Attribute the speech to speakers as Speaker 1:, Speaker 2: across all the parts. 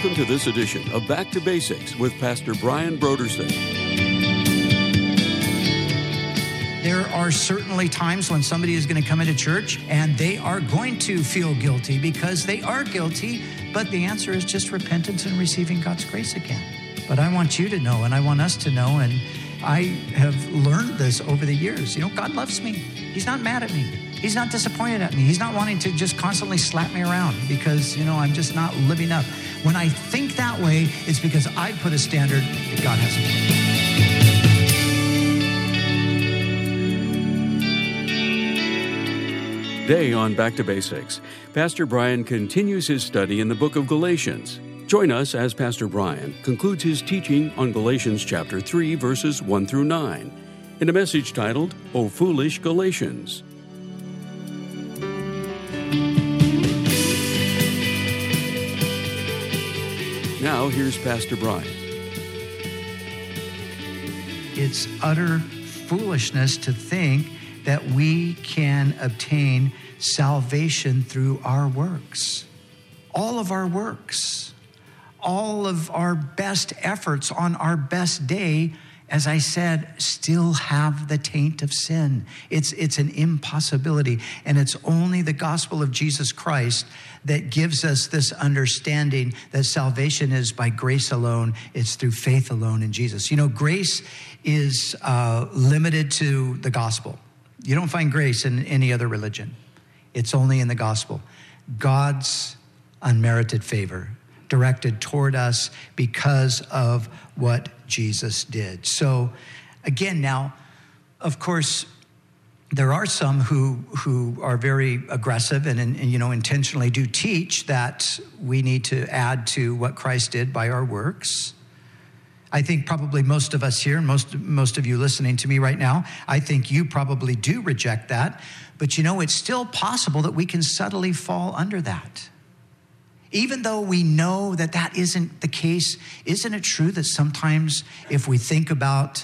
Speaker 1: Welcome to this edition of Back to Basics with Pastor Brian Brodersen.
Speaker 2: There are certainly times when somebody is going to come into church and they are going to feel guilty because they are guilty, but the answer is just repentance and receiving God's grace again. But I want you to know, and I want us to know, and I have learned this over the years. God loves me. He's not mad at me. He's not disappointed at me. He's not wanting to just constantly slap me around because, I'm just not living up. When I think that way, it's because I put a standard that God hasn't put.
Speaker 1: Today on Back to Basics, Pastor Brian continues his study in the book of Galatians. Join us as Pastor Brian concludes his teaching on Galatians chapter 3, verses 1 through 9, in a message titled, O Foolish Galatians. Now, here's Pastor Brian.
Speaker 2: It's utter foolishness to think that we can obtain salvation through our works. All of our works, all of our best efforts on our best day, as I said, still have the taint of sin. It's an impossibility. And it's only the gospel of Jesus Christ that gives us this understanding that salvation is by grace alone. It's through faith alone in Jesus. Grace is limited to the gospel. You don't find grace in any other religion. It's only in the gospel. God's unmerited favor directed toward us because of what Jesus did. So again, now, of course, there are some who are very aggressive and intentionally do teach that we need to add to what Christ did by our works. I think probably most of us here, and most of you listening to me right now, I think you probably do reject that. But it's still possible that we can subtly fall under that. Even though we know that that isn't the case, isn't it true that sometimes if we think about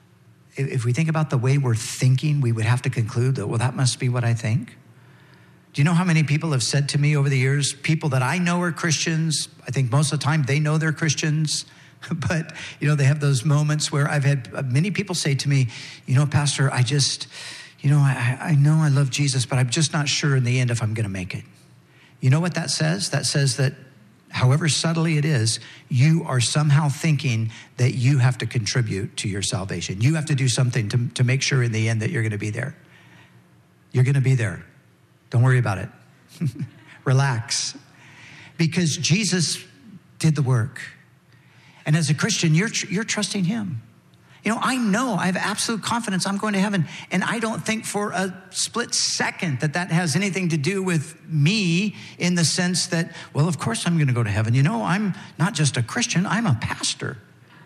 Speaker 2: the way we're thinking, we would have to conclude that, well, that must be what I think? Do you know how many people have said to me over the years, people that I know are Christians, I think most of the time they know they're Christians, but, they have those moments where I've had many people say to me, Pastor, I just, I know I love Jesus, but I'm just not sure in the end if I'm going to make it. You know what that says? That says that however subtly it is, you are somehow thinking that you have to contribute to your salvation. You have to do something to make sure in the end that you're going to be there. You're going to be there. Don't worry about it. Relax. Because Jesus did the work. And as a Christian, you're trusting him. I know, I have absolute confidence I'm going to heaven. And I don't think for a split second that has anything to do with me in the sense that, well, of course I'm going to go to heaven. I'm not just a Christian, I'm a pastor.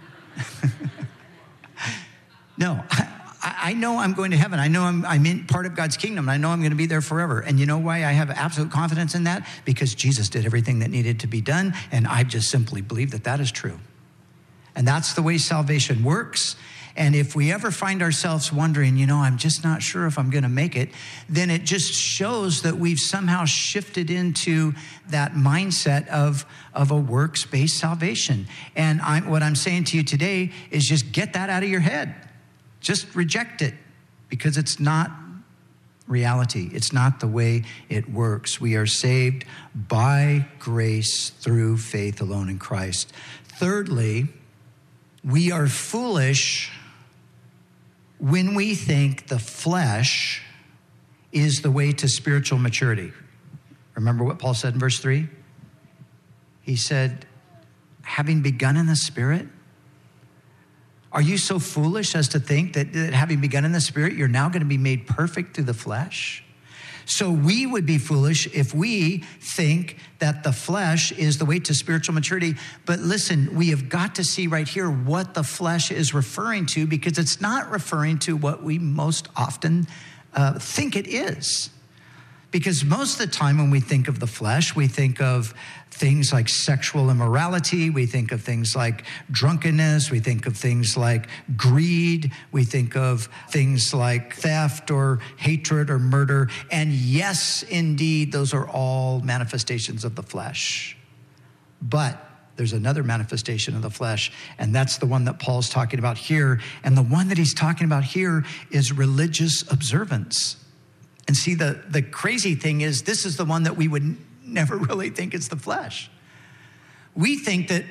Speaker 2: No, I know I'm going to heaven. I know I'm in part of God's kingdom. I know I'm going to be there forever. And you know why I have absolute confidence in that? Because Jesus did everything that needed to be done. And I just simply believe that is true. And that's the way salvation works. And if we ever find ourselves wondering, I'm just not sure if I'm going to make it, then it just shows that we've somehow shifted into that mindset of a works-based salvation. And what I'm saying to you today is just get that out of your head. Just reject it because it's not reality. It's not the way it works. We are saved by grace through faith alone in Christ. Thirdly, we are foolish when we think the flesh is the way to spiritual maturity. Remember what Paul said in verse 3? He said, having begun in the Spirit, are you so foolish as to think that having begun in the Spirit, you're now going to be made perfect through the flesh? So we would be foolish if we think that the flesh is the way to spiritual maturity. But listen, we have got to see right here what the flesh is referring to, because it's not referring to what we most often think it is. Because most of the time when we think of the flesh, we think of things like sexual immorality. We think of things like drunkenness. We think of things like greed. We think of things like theft or hatred or murder. And yes, indeed, those are all manifestations of the flesh. But there's another manifestation of the flesh, and that's the one that Paul's talking about here. And the one that he's talking about here is religious observance. And see, the crazy thing is, this is the one that we would never really think is the flesh. We think that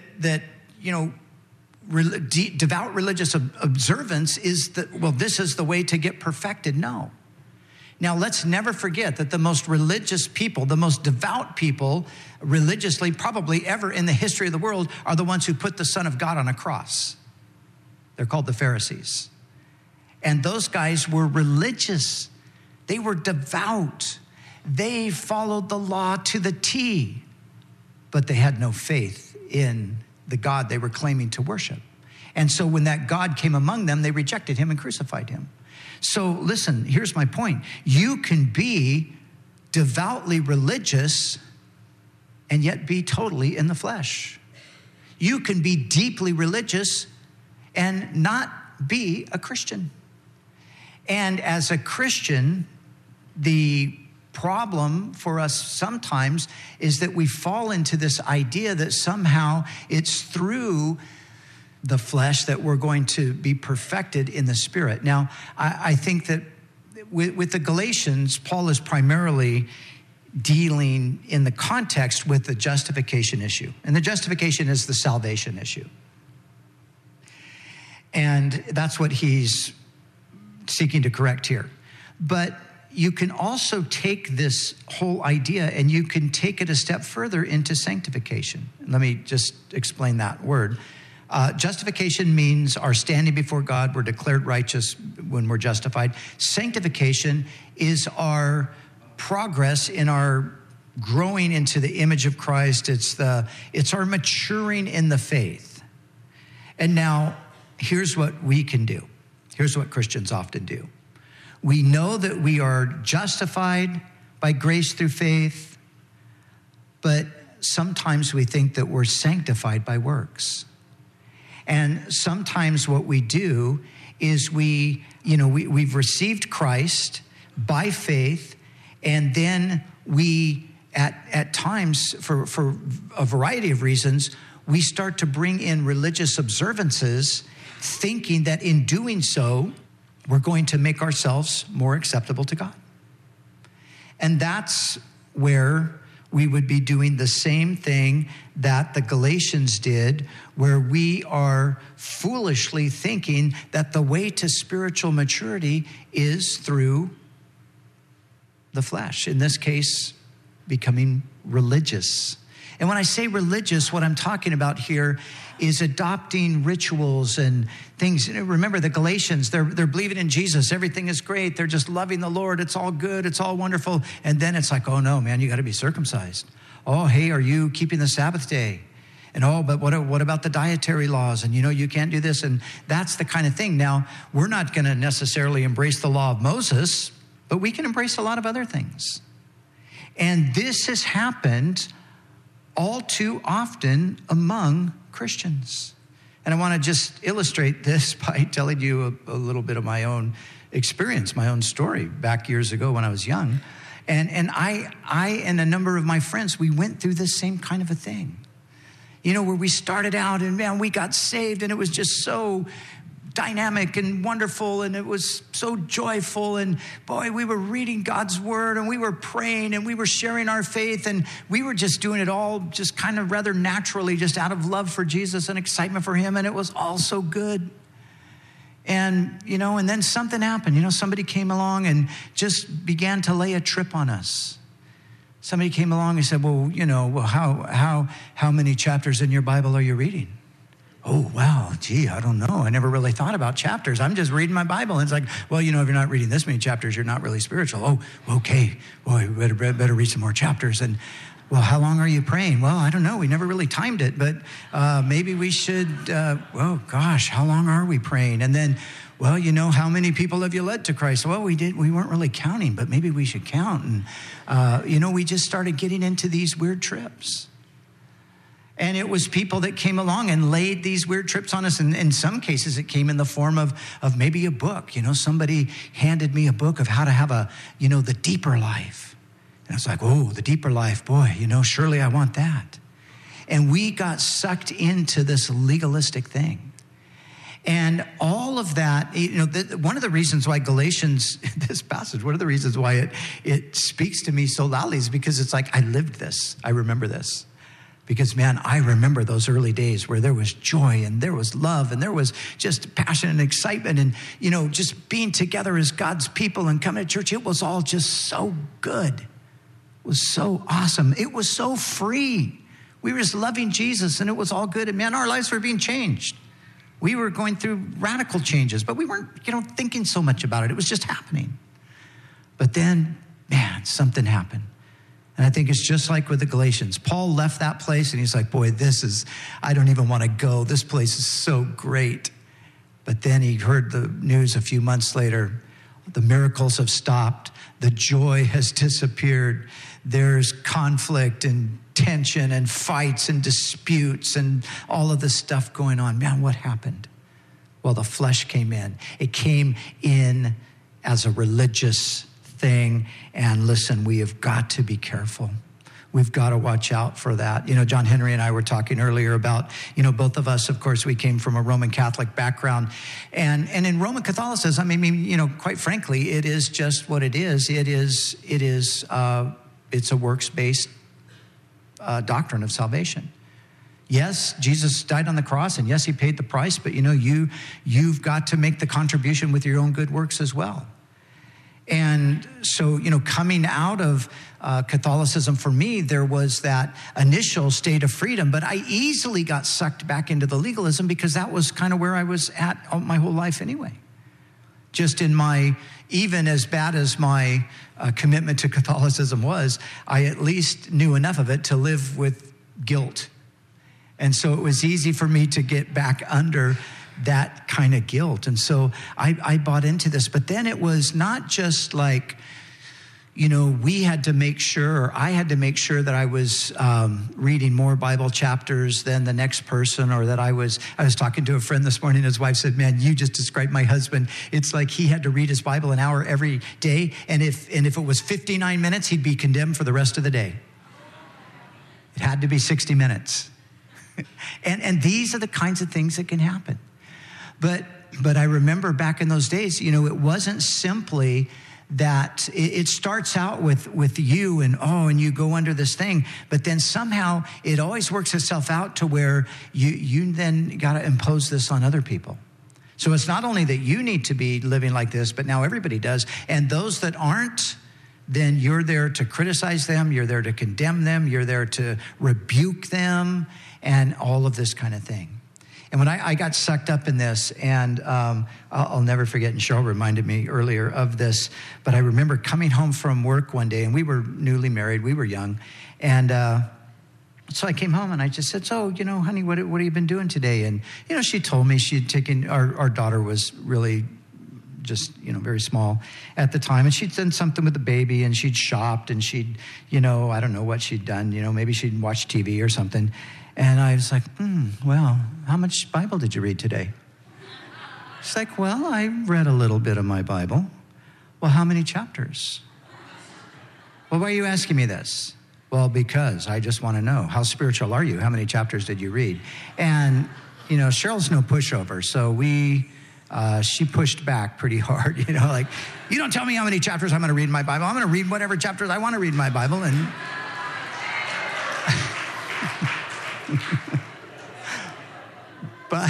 Speaker 2: devout religious observance is this is the way to get perfected. No. Now, let's never forget that the most religious people, the most devout people religiously probably ever in the history of the world are the ones who put the Son of God on a cross. They're called the Pharisees. And those guys were religious. They were devout. They followed the law to the T, but they had no faith in the God they were claiming to worship. And so when that God came among them, they rejected him and crucified him. So listen, here's my point. You can be devoutly religious and yet be totally in the flesh. You can be deeply religious and not be a Christian. And as a Christian, the problem for us sometimes is that we fall into this idea that somehow it's through the flesh that we're going to be perfected in the spirit. Now, I think that with the Galatians, Paul is primarily dealing in the context with the justification issue. And the justification is the salvation issue. And that's what he's seeking to correct here. But you can also take this whole idea and you can take it a step further into sanctification. Let me just explain that word. Justification means our standing before God. We're declared righteous when we're justified. Sanctification is our progress in our growing into the image of Christ. It's our maturing in the faith. And now, here's what we can do. Here's what Christians often do. We know that we are justified by grace through faith, but sometimes we think that we're sanctified by works. And sometimes what we do is we've received Christ by faith, and then we, at times, for a variety of reasons, we start to bring in religious observances, thinking that in doing so, we're going to make ourselves more acceptable to God. And that's where we would be doing the same thing that the Galatians did, where we are foolishly thinking that the way to spiritual maturity is through the flesh. In this case, becoming religious. And when I say religious, what I'm talking about here is adopting rituals and things. Remember the Galatians, they're believing in Jesus. Everything is great. They're just loving the Lord. It's all good. It's all wonderful. And then it's like, oh no, man, you got to be circumcised. Oh, hey, are you keeping the Sabbath day? And oh, but what about the dietary laws? And you can't do this. And that's the kind of thing. Now, we're not going to necessarily embrace the law of Moses, but we can embrace a lot of other things. And this has happened all too often among Christians. And I want to just illustrate this by telling you a little bit of my own experience, my own story back years ago when I was young. And I and a number of my friends, we went through this same kind of a thing. Where we started out and man, we got saved and it was just so dynamic and wonderful, and it was so joyful, and boy, we were reading God's word and we were praying and we were sharing our faith, and we were just doing it all just kind of rather naturally, just out of love for Jesus and excitement for him, and it was all so good. And and then something happened. Somebody came along and just began to lay a trip on us. Somebody came along and said, well, how many chapters in your Bible are you reading? Oh, wow, gee, I don't know. I never really thought about chapters. I'm just reading my Bible. And it's like, well, if you're not reading this many chapters, you're not really spiritual. Oh, okay. Boy, we better read some more chapters. And, well, how long are you praying? Well, I don't know. We never really timed it, but maybe we should, how long are we praying? And then, well, how many people have you led to Christ? Well, we weren't really counting, but maybe we should count. And, we just started getting into these weird trips. And it was people that came along and laid these weird trips on us. And in some cases, it came in the form of maybe a book. Somebody handed me a book of how to have the deeper life. And I was like, oh, the deeper life, boy, surely I want that. And we got sucked into this legalistic thing. And all of that, one of the reasons why Galatians, this passage, one of the reasons why it speaks to me so loudly is because it's like, I lived this. I remember this. Because, man, I remember those early days where there was joy and there was love and there was just passion and excitement and, just being together as God's people and coming to church. It was all just so good. It was so awesome. It was so free. We were just loving Jesus and it was all good. And, man, our lives were being changed. We were going through radical changes, but we weren't, thinking so much about it. It was just happening. But then, man, something happened. And I think it's just like with the Galatians. Paul left that place and he's like, boy, I don't even want to go. This place is so great. But then he heard the news a few months later. The miracles have stopped. The joy has disappeared. There's conflict and tension and fights and disputes and all of this stuff going on. Man, what happened? Well, the flesh came in. It came in as a religious thing. And listen, we have got to be careful. We've got to watch out for that. John Henry and I were talking earlier about, both of us, of course, we came from a Roman Catholic background. And in Roman Catholicism, quite frankly, it is just what it is. It's a works-based doctrine of salvation. Yes, Jesus died on the cross, and yes, he paid the price, but you've got to make the contribution with your own good works as well. And so, coming out of Catholicism, for me, there was that initial state of freedom, but I easily got sucked back into the legalism because that was kind of where I was at my whole life anyway. Just even as bad as my commitment to Catholicism was, I at least knew enough of it to live with guilt. And so it was easy for me to get back under that kind of guilt. And so I bought into this. But then it was not just like, I had to make sure that I was reading more Bible chapters than the next person, or that I was talking to a friend this morning. His wife said, man, you just described my husband. It's like he had to read his Bible an hour every day. And if it was 59 minutes, he'd be condemned for the rest of the day. It had to be 60 minutes. And these are the kinds of things that can happen. But I remember back in those days, it wasn't simply that it starts out with you and you go under this thing, but then somehow it always works itself out to where you then got to impose this on other people. So it's not only that you need to be living like this, but now everybody does. And those that aren't, then you're there to criticize them, you're there to condemn them, you're there to rebuke them, and all of this kind of thing. And when I got sucked up in this, and I'll never forget, and Cheryl reminded me earlier of this, but I remember coming home from work one day, and we were newly married, we were young, and so I came home and I just said, so, honey, what have you been doing today? And, she told me she had taken, our daughter was really just, very small at the time, and she'd done something with the baby, and she'd shopped, and she'd, I don't know what she'd done, maybe she'd watched TV or something. And I was like, well, how much Bible did you read today? She's like, well, I read a little bit of my Bible. Well, how many chapters? Well, why are you asking me this? Well, because I just want to know, how spiritual are you? How many chapters did you read? And, Cheryl's no pushover, so she pushed back pretty hard, like, you don't tell me how many chapters I'm going to read in my Bible. I'm going to read whatever chapters I want to read in my Bible. And but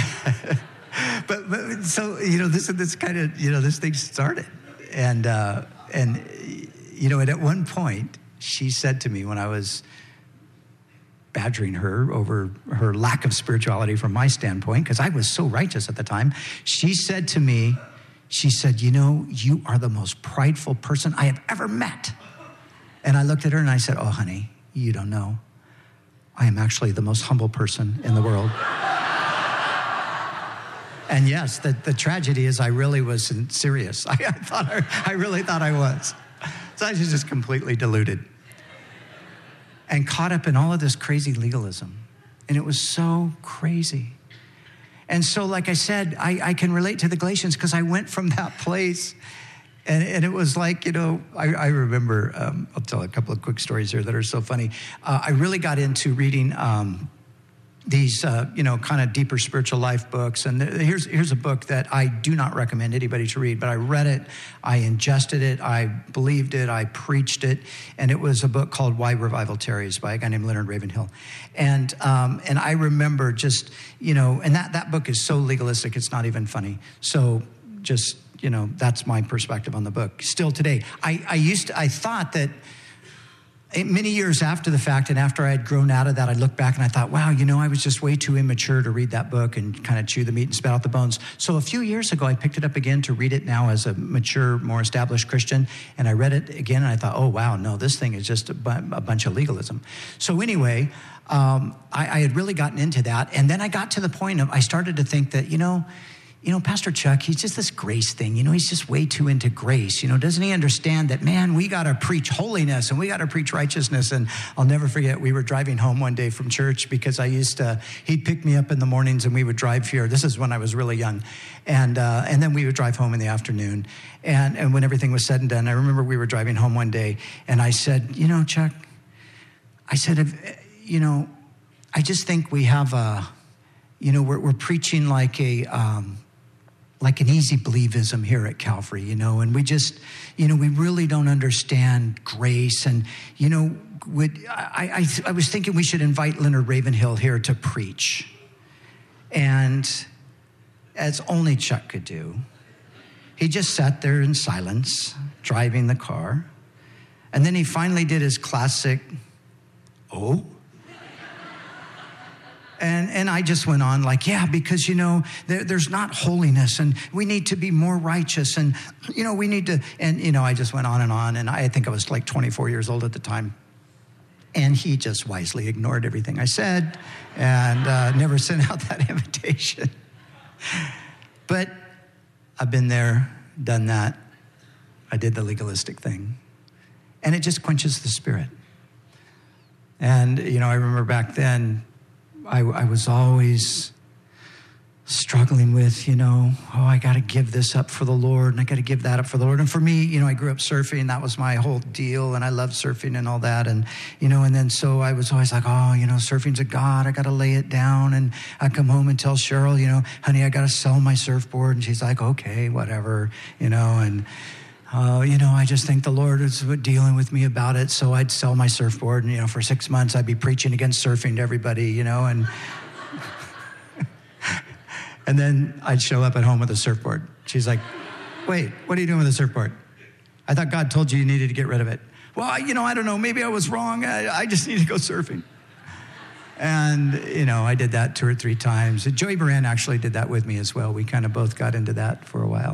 Speaker 2: so this kind of this thing started, and at one point she said to me, when I was badgering her over her lack of spirituality from my standpoint, because I was so righteous at the time, she said to me, you are the most prideful person I have ever met. And I looked at her and I said, oh honey, you don't know, I am actually the most humble person in the world. And yes, the tragedy is I really wasn't serious. I really thought I was. So I was just completely deluded and caught up in all of this crazy legalism. And it was so crazy. And so, like I said, I can relate to the Galatians because I went from that place. And it was like, I remember, I'll tell a couple of quick stories here that are so funny. I really got into reading these, kind of deeper spiritual life books. And here's a book that I do not recommend anybody to read, but I read it, I ingested it, I believed it, I preached it. And it was a book called Why Revival Tarries by a guy named Leonard Ravenhill. And I remember just, and that book is so legalistic, it's not even funny. So just, that's my perspective on the book. Still today, I thought that many years after the fact and after I had grown out of that, I looked back and I thought, wow, I was just way too immature to read that book and kind of chew the meat and spit out the bones. So a few years ago, I picked it up again to read it now as a mature, more established Christian. And I read it again and I thought, oh, wow, no, this thing is just a bunch of legalism. So anyway, I had really gotten into that. And then I got to the point of, I started to think that, Pastor Chuck, he's just this grace thing. He's just way too into grace. Doesn't he understand that, man, we got to preach holiness and we got to preach righteousness? And I'll never forget, we were driving home one day from church because he'd pick me up in the mornings and we would drive here. This is when I was really young. And then we would drive home in the afternoon. And when everything was said and done, I remember we were driving home one day and I said, Chuck, I said, I just think we have we're preaching like an easy believism here at Calvary, and we just, we really don't understand grace. And, I was thinking we should invite Leonard Ravenhill here to preach. And as only Chuck could do, he just sat there in silence, driving the car. And then he finally did his classic, oh. And I just went on like, yeah, because, there's not holiness and we need to be more righteous and, we need to, and, I just went on. And I think I was like 24 years old at the time. And he just wisely ignored everything I said and never sent out that invitation. But I've been there, done that. I did the legalistic thing. And it just quenches the spirit. And, I remember back then, I was always struggling with, I got to give this up for the Lord and I got to give that up for the Lord. And for me, I grew up surfing. That was my whole deal. And I loved surfing and all that. And, and then so I was always like, surfing's a God. I got to lay it down. And I come home and tell Cheryl, honey, I got to sell my surfboard. And she's like, okay, whatever, and I just think the Lord is dealing with me about it. So I'd sell my surfboard and, for 6 months, I'd be preaching against surfing to everybody, and and then I'd show up at home with a surfboard. She's like, wait, what are you doing with a surfboard? I thought God told you needed to get rid of it. Well, I don't know. Maybe I was wrong. I just need to go surfing. And, I did that 2 or 3 times. Joey Baran actually did that with me as well. We kind of both got into that for a while.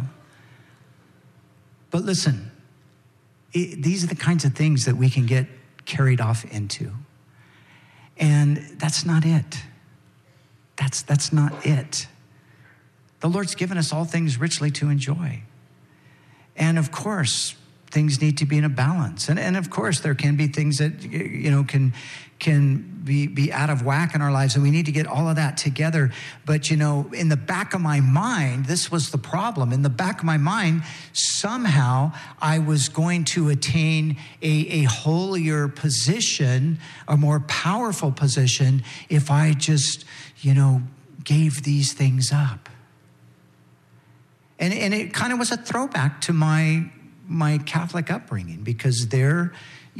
Speaker 2: But listen, these are the kinds of things that we can get carried off into. And that's not it. That's not it. The Lord's given us all things richly to enjoy. And of course, things need to be in a balance. And of course, there can be things that, can be out of whack in our lives, and we need to get all of that together. But, in the back of my mind, this was the problem. In the back of my mind, somehow I was going to attain a holier position, a more powerful position, if I just, gave these things up. And it kind of was a throwback to my Catholic upbringing, because there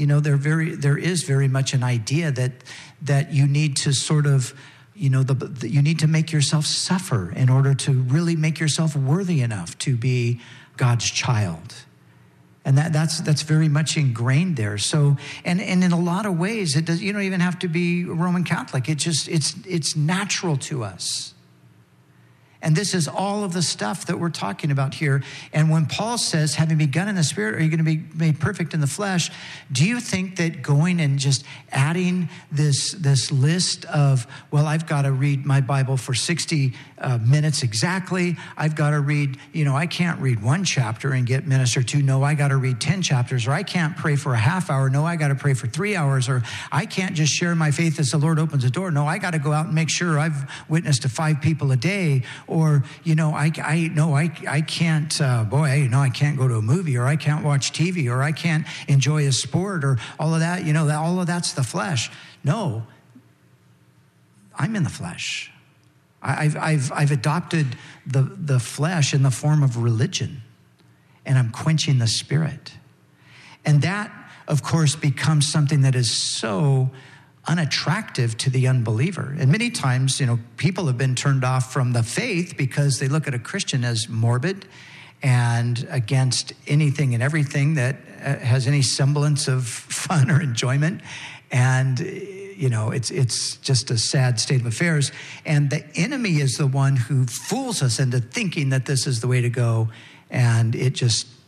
Speaker 2: is very much an idea that you need to sort of, you need to make yourself suffer in order to really make yourself worthy enough to be God's child. And that's very much ingrained there. So, and in a lot of ways, you don't even have to be Roman Catholic. It's natural to us. And this is all of the stuff that we're talking about here. And when Paul says, having begun in the spirit, are you going to be made perfect in the flesh? Do you think that going and just adding this list of, well, I've got to read my Bible for 60 minutes exactly. I've got to read, I can't read 1 chapter and get ministered to. No, I got to read 10 chapters. Or I can't pray for a half hour. No, I got to pray for 3 hours. Or I can't just share my faith as the Lord opens the door. No, I got to go out and make sure I've witnessed to 5 people a day. Or, I can't, I can't go to a movie, or I can't watch TV, or I can't enjoy a sport, or all of that, all of that's the flesh. No, I'm in the flesh. I've adopted the flesh in the form of religion, and I'm quenching the spirit. And that, of course, becomes something that is so unattractive to the unbeliever. And many times, people have been turned off from the faith because they look at a Christian as morbid and against anything and everything that has any semblance of fun or enjoyment. And, it's just a sad state of affairs. And the enemy is the one who fools us into thinking that this is the way to go. And it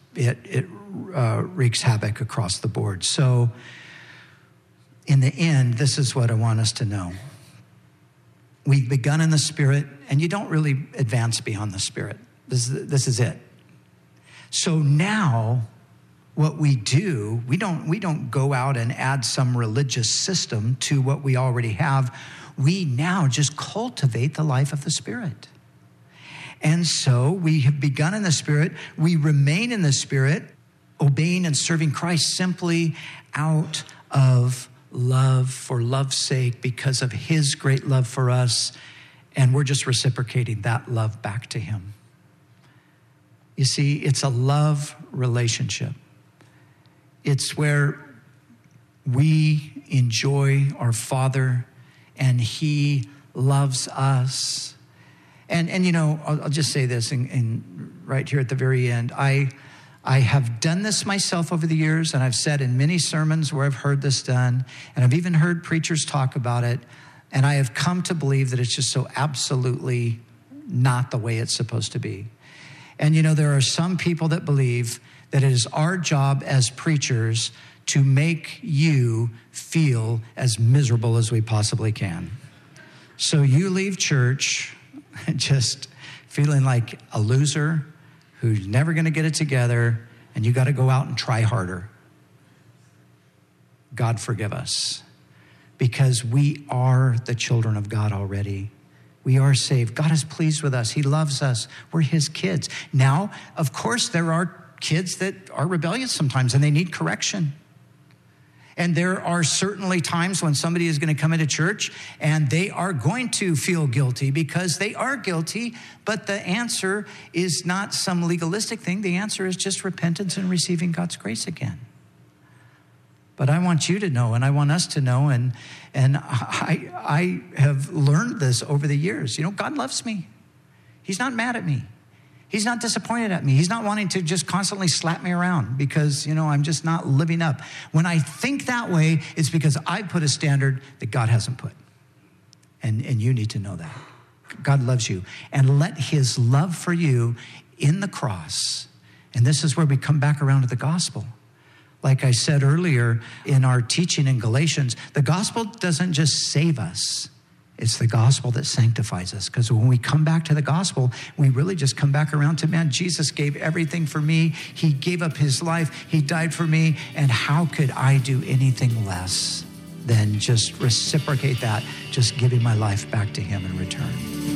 Speaker 2: wreaks havoc across the board. So in the end, this is what I want us to know. We've begun in the Spirit, and you don't really advance beyond the Spirit. This is it. So now, what we do, we don't go out and add some religious system to what we already have. We now just cultivate the life of the Spirit. And so we have begun in the Spirit. We remain in the Spirit, obeying and serving Christ simply out of love, for love's sake, because of his great love for us. And we're just reciprocating that love back to him. You see, it's a love relationship. It's where we enjoy our Father and he loves us. And I'll just say this and right here at the very end. I have done this myself over the years, and I've said in many sermons where I've heard this done, and I've even heard preachers talk about it, and I have come to believe that it's just so absolutely not the way it's supposed to be. And there are some people that believe that it is our job as preachers to make you feel as miserable as we possibly can. So you leave church just feeling like a loser who's never going to get it together, and you got to go out and try harder. God forgive us, because we are the children of God already. We are saved. God is pleased with us. He loves us. We're his kids. Now, of course, there are kids that are rebellious sometimes, and they need correction. And there are certainly times when somebody is going to come into church and they are going to feel guilty because they are guilty, but the answer is not some legalistic thing. The answer is just repentance and receiving God's grace again. But I want you to know, and I want us to know, and I have learned this over the years. God loves me. He's not mad at me. He's not disappointed at me. He's not wanting to just constantly slap me around because, I'm just not living up. When I think that way, it's because I put a standard that God hasn't put. And you need to know that. God loves you. And let his love for you in the cross, and this is where we come back around to the gospel. Like I said earlier in our teaching in Galatians, the gospel doesn't just save us. It's the gospel that sanctifies us. Because when we come back to the gospel, we really just come back around to, man, Jesus gave everything for me. He gave up his life. He died for me. And how could I do anything less than just reciprocate that, just giving my life back to him in return?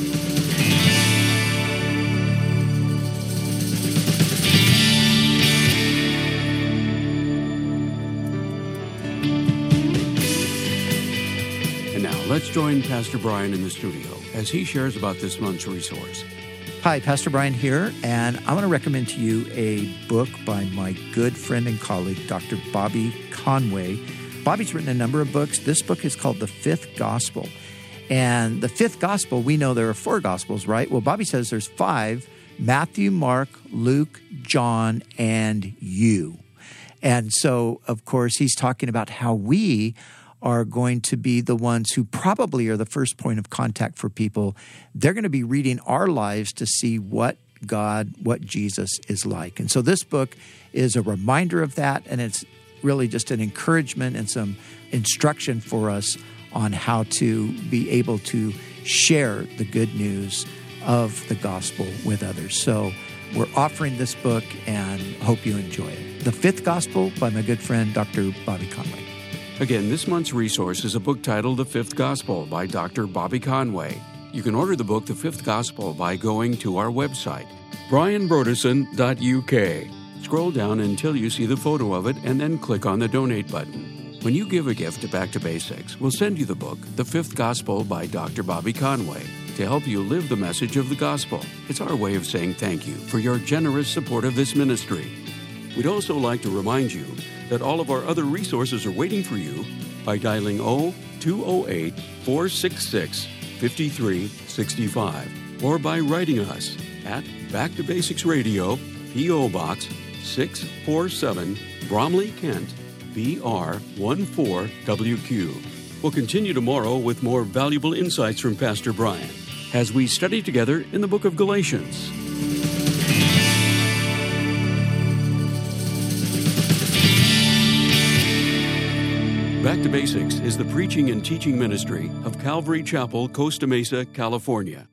Speaker 1: Let's join Pastor Brian in the studio as he shares about this month's resource.
Speaker 2: Hi, Pastor Brian here, and I want to recommend to you a book by my good friend and colleague, Dr. Bobby Conway. Bobby's written a number of books. This book is called The Fifth Gospel. And the fifth gospel, we know there are 4 gospels, right? Well, Bobby says there's 5, Matthew, Mark, Luke, John, and you. And so, of course, he's talking about how we are going to be the ones who probably are the first point of contact for people. They're going to be reading our lives to see what Jesus is like. And so this book is a reminder of that, and it's really just an encouragement and some instruction for us on how to be able to share the good news of the gospel with others. So we're offering this book and hope you enjoy it. The Fifth Gospel by my good friend, Dr. Bobby Conway.
Speaker 1: Again, this month's resource is a book titled The Fifth Gospel by Dr. Bobby Conway. You can order the book The Fifth Gospel by going to our website, brianbrodesson.uk. Scroll down until you see the photo of it and then click on the donate button. When you give a gift to Back to Basics, we'll send you the book, The Fifth Gospel by Dr. Bobby Conway, to help you live the message of the gospel. It's our way of saying thank you for your generous support of this ministry. We'd also like to remind you that all of our other resources are waiting for you by dialing 0208-466-5365 or by writing us at Back to Basics Radio, P.O. Box 647, Bromley, Kent, BR 14WQ. We'll continue tomorrow with more valuable insights from Pastor Brian as we study together in the book of Galatians. Back to Basics is the preaching and teaching ministry of Calvary Chapel, Costa Mesa, California.